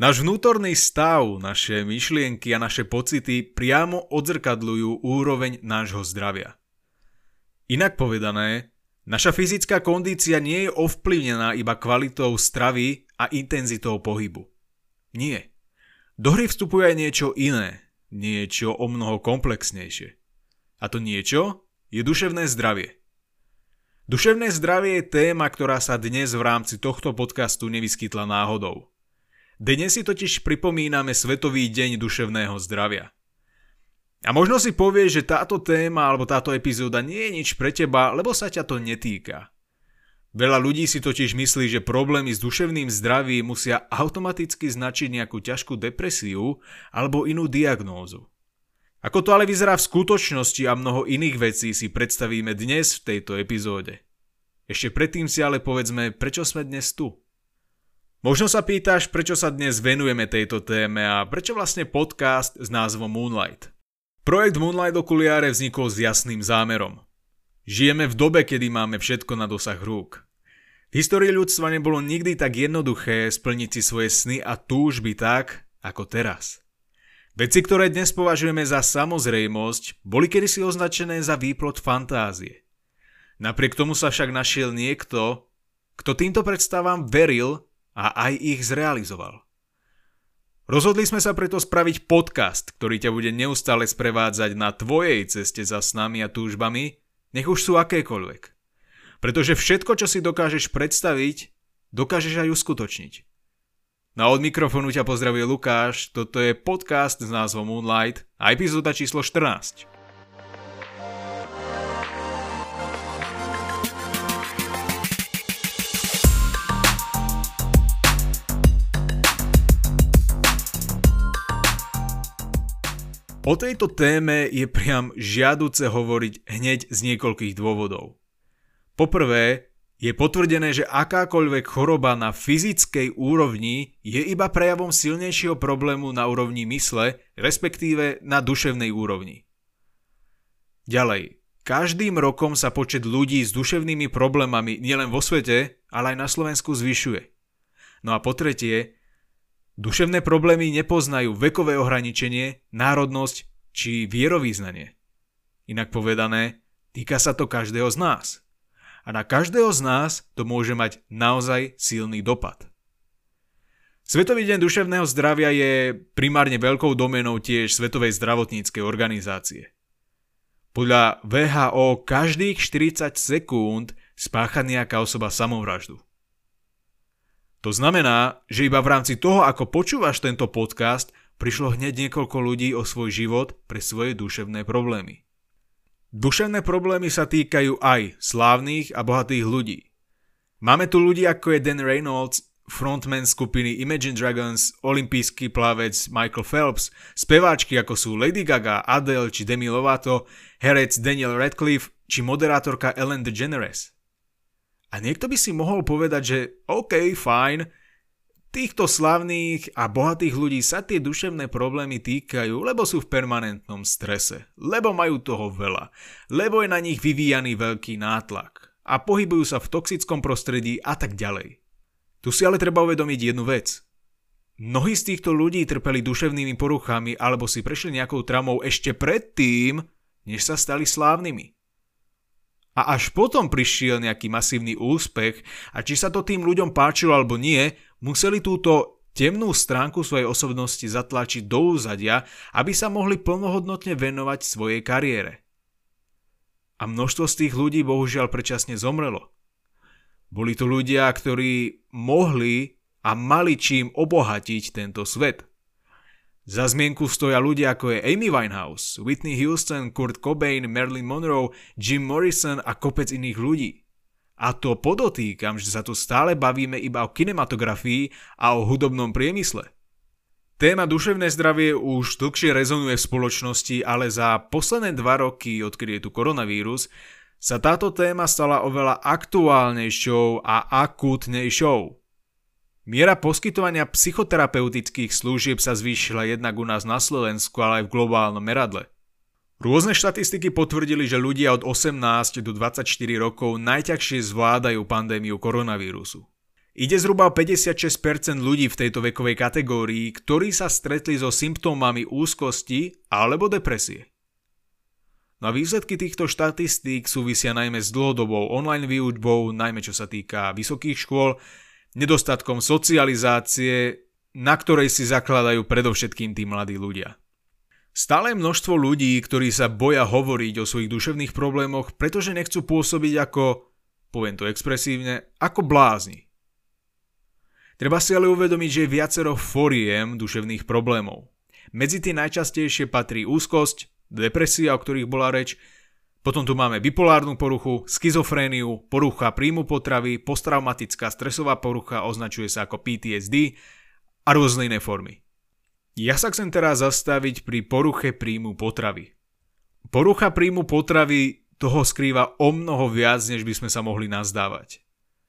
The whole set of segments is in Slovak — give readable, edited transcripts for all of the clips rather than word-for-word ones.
Náš vnútorný stav, naše myšlienky a naše pocity priamo odzrkadľujú úroveň nášho zdravia. Inak povedané, naša fyzická kondícia nie je ovplyvnená iba kvalitou stravy a intenzitou pohybu. Nie. Do hry vstupuje aj niečo iné, niečo omnoho komplexnejšie. A to niečo je duševné zdravie. Duševné zdravie je téma, ktorá sa dnes v rámci tohto podcastu nevyskytla náhodou. Dnes si totiž pripomíname Svetový deň duševného zdravia. A možno si povieš, že táto téma alebo táto epizóda nie je nič pre teba, lebo sa ťa to netýka. Veľa ľudí si totiž myslí, že problémy s duševným zdravím musia automaticky značiť nejakú ťažkú depresiu alebo inú diagnózu. Ako to ale vyzerá v skutočnosti a mnoho iných vecí si predstavíme dnes v tejto epizóde. Ešte predtým si ale povedzme, prečo sme dnes tu. Možno sa pýtaš, prečo sa dnes venujeme tejto téme a prečo vlastne podcast s názvom Moonlight. Projekt Moonlight okuliare vznikol s jasným zámerom. Žijeme v dobe, kedy máme všetko na dosah rúk. V histórii ľudstva nebolo nikdy tak jednoduché splniť si svoje sny a túžby tak, ako teraz. Veci, ktoré dnes považujeme za samozrejmosť, boli kedysi označené za výplod fantázie. Napriek tomu sa však našiel niekto, kto týmto predstavám veril a aj ich zrealizoval. Rozhodli sme sa preto spraviť podcast, ktorý ťa bude neustále sprevádzať na tvojej ceste za snami a túžbami, nech už sú akékoľvek. Pretože všetko, čo si dokážeš predstaviť, dokážeš aj uskutočniť. No a od mikrofónu ťa pozdravuje Lukáš, toto je podcast s názvom Moonlight a epizóda číslo 14. O tejto téme je priam žiaduce hovoriť hneď z niekoľkých dôvodov. Poprvé, je potvrdené, že akákoľvek choroba na fyzickej úrovni je iba prejavom silnejšieho problému na úrovni mysle, respektíve na duševnej úrovni. Ďalej, každým rokom sa počet ľudí s duševnými problémami nielen vo svete, ale aj na Slovensku zvyšuje. No a po tretie, duševné problémy nepoznajú vekové ohraničenie, národnosť či vierovyznanie. Inak povedané, týka sa to každého z nás. A na každého z nás to môže mať naozaj silný dopad. Svetový deň duševného zdravia je primárne veľkou doménou tiež Svetovej zdravotníckej organizácie. Podľa WHO každých 40 sekúnd spácha nejaká osoba samovraždu. To znamená, že iba v rámci toho, ako počúvaš tento podcast, prišlo hneď niekoľko ľudí o svoj život pre svoje duševné problémy. Duševné problémy sa týkajú aj slávnych a bohatých ľudí. Máme tu ľudí ako je Dan Reynolds, frontman skupiny Imagine Dragons, olympijský plavec Michael Phelps, speváčky ako sú Lady Gaga, Adele či Demi Lovato, herec Daniel Radcliffe či moderátorka Ellen DeGeneres. A niekto by si mohol povedať, že OK, fajn, týchto slavných a bohatých ľudí sa tie duševné problémy týkajú, lebo sú v permanentnom strese, lebo majú toho veľa, lebo je na nich vyvíjaný veľký nátlak a pohybujú sa v toxickom prostredí a tak ďalej. Tu si ale treba uvedomiť jednu vec. Mnohí z týchto ľudí trpeli duševnými poruchami alebo si prešli nejakou traumou ešte predtým, než sa stali slávnymi. A až potom prišiel nejaký masívny úspech a či sa to tým ľuďom páčilo alebo nie, museli túto temnú stránku svojej osobnosti zatlačiť do úzadia, aby sa mohli plnohodnotne venovať svojej kariére. A množstvo z tých ľudí bohužiaľ predčasne zomrelo. Boli to ľudia, ktorí mohli a mali čím obohatiť tento svet. Za zmienku stoja ľudia ako je Amy Winehouse, Whitney Houston, Kurt Cobain, Marilyn Monroe, Jim Morrison a kopec iných ľudí. A to podotýkam, že sa tu stále bavíme iba o kinematografii a o hudobnom priemysle. Téma duševné zdravie už dlhšie rezonuje v spoločnosti, ale za posledné 2 roky, odkedy je tu koronavírus, sa táto téma stala oveľa aktuálnejšou a akútnejšou. Miera poskytovania psychoterapeutických služieb sa zvýšila jednak u nás na Slovensku, ale aj v globálnom meradle. Rôzne štatistiky potvrdili, že ľudia od 18 do 24 rokov najťažšie zvládajú pandémiu koronavírusu. Ide zhruba o 56% ľudí v tejto vekovej kategórii, ktorí sa stretli so symptómami úzkosti alebo depresie. No a výsledky týchto štatistík súvisia najmä s dlhodobou online výučbou, najmä čo sa týka vysokých škôl, nedostatkom socializácie, na ktorej si zakladajú predovšetkým tí mladí ľudia. Stále je množstvo ľudí, ktorí sa boja hovoriť o svojich duševných problémoch, pretože nechcú pôsobiť ako, poviem to expresívne, ako blázni. Treba si ale uvedomiť, že je viacero foriem duševných problémov. Medzi tie najčastejšie patrí úzkosť, depresia, o ktorých bola reč, potom tu máme bipolárnu poruchu, schizofréniu, porucha príjmu potravy, posttraumatická stresová porucha, označuje sa ako PTSD a rôzne iné formy. Ja sa chcem teraz zastaviť pri poruche príjmu potravy. Porucha príjmu potravy toho skrýva o mnoho viac, než by sme sa mohli nazdávať.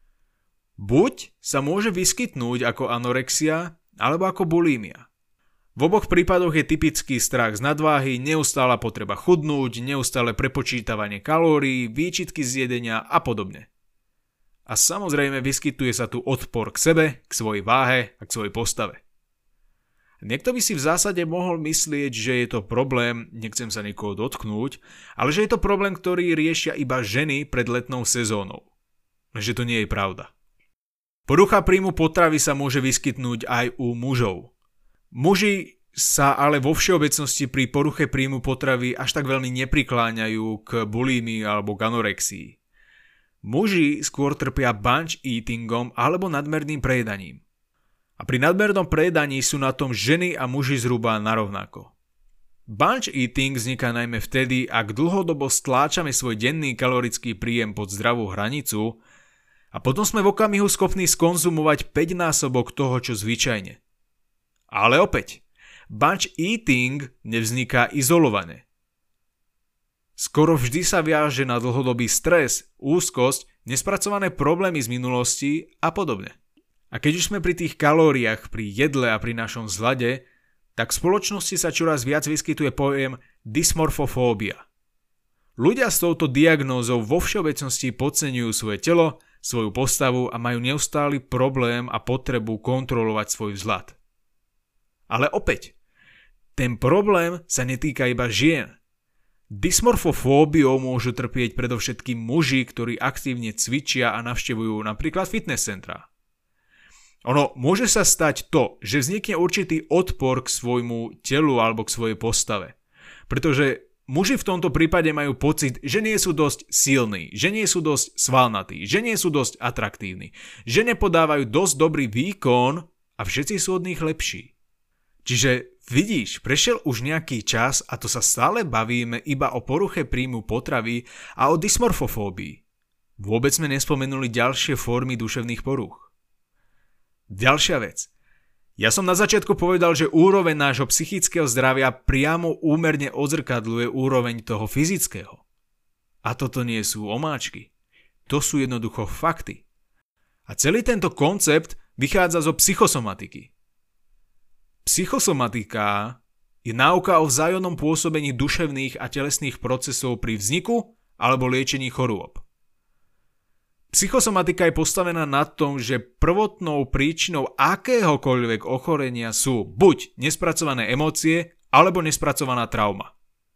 Buď sa môže vyskytnúť ako anorexia, alebo ako bulímia. V oboch prípadoch je typický strach z nadváhy, neustála potreba chudnúť, neustále prepočítavanie kalórií, výčitky z jedenia a podobne. A samozrejme vyskytuje sa tu odpor k sebe, k svojej váhe a k svojej postave. Niekto by si v zásade mohol myslieť, že je to problém, nechcem sa nikoho dotknúť, ale že je to problém, ktorý riešia iba ženy pred letnou sezónou. Lenže to nie je pravda. Porucha príjmu potravy sa môže vyskytnúť aj u mužov. Muži sa ale vo všeobecnosti pri poruche príjmu potravy až tak veľmi neprikláňajú k bulímii alebo k anorexii. Muži skôr trpia binge eatingom alebo nadmerným prejedaním. A pri nadmernom prejedaní sú na tom ženy a muži zhruba narovnako. Binge eating vzniká najmä vtedy, ak dlhodobo stláčame svoj denný kalorický príjem pod zdravú hranicu a potom sme v okamihu schopní skonzumovať 5-násobok toho, čo zvyčajne. Ale opäť, binge eating nevzniká izolovane. Skoro vždy sa viaže na dlhodobý stres, úzkosť, nespracované problémy z minulosti a podobne. A keď už sme pri tých kalóriách, pri jedle a pri našom zlade, tak v spoločnosti sa čoraz viac vyskytuje pojem dysmorfofóbia. Ľudia s touto diagnózou vo všeobecnosti podceňujú svoje telo, svoju postavu a majú neustály problém a potrebu kontrolovať svoj vzhľad. Ale opäť, ten problém sa netýka iba žien. Dysmorfofóbiou môžu trpieť predovšetkým muži, ktorí aktívne cvičia a navštevujú napríklad fitness centrá. Ono môže sa stať to, že vznikne určitý odpor k svojmu telu alebo k svojej postave. Pretože muži v tomto prípade majú pocit, že nie sú dosť silní, že nie sú dosť svalnatí, že nie sú dosť atraktívni, že nepodávajú dosť dobrý výkon a všetci sú od nich lepší. Čiže vidíš, prešiel už nejaký čas a to sa stále bavíme iba o poruche príjmu potravy a o dysmorfofóbii. Vôbec sme nespomenuli ďalšie formy duševných poruch. Ďalšia vec. Ja som na začiatku povedal, že úroveň nášho psychického zdravia priamo úmerne odzrkadľuje úroveň toho fyzického. A toto nie sú omáčky. To sú jednoducho fakty. A celý tento koncept vychádza zo psychosomatiky. Psychosomatika je náuka o vzájomnom pôsobení duševných a telesných procesov pri vzniku alebo liečení chorôb. Psychosomatika je postavená na tom, že prvotnou príčinou akéhokoľvek ochorenia sú buď nespracované emócie, alebo nespracovaná trauma.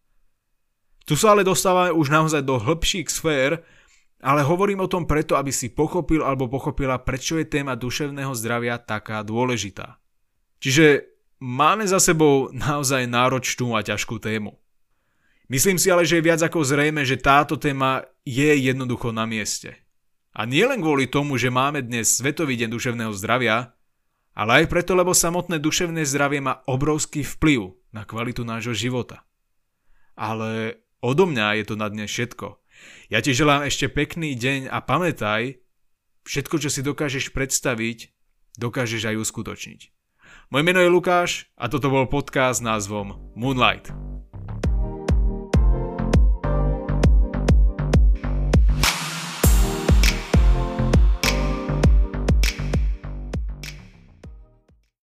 Tu sa ale dostávame už naozaj do hĺbších sfér, ale hovorím o tom preto, aby si pochopil alebo pochopila, prečo je téma duševného zdravia taká dôležitá. Čiže máme za sebou naozaj náročnú a ťažkú tému. Myslím si ale, že je viac ako zrejme, že táto téma je jednoducho na mieste. A nie len kvôli tomu, že máme dnes Svetový deň duševného zdravia, ale aj preto, lebo samotné duševné zdravie má obrovský vplyv na kvalitu nášho života. Ale odo mňa je to na dnes všetko. Ja ti želám ešte pekný deň a pamätaj, všetko, čo si dokážeš predstaviť, dokážeš aj uskutočniť. Moje meno je Lukáš a toto bol podcast s názvom Moonlight.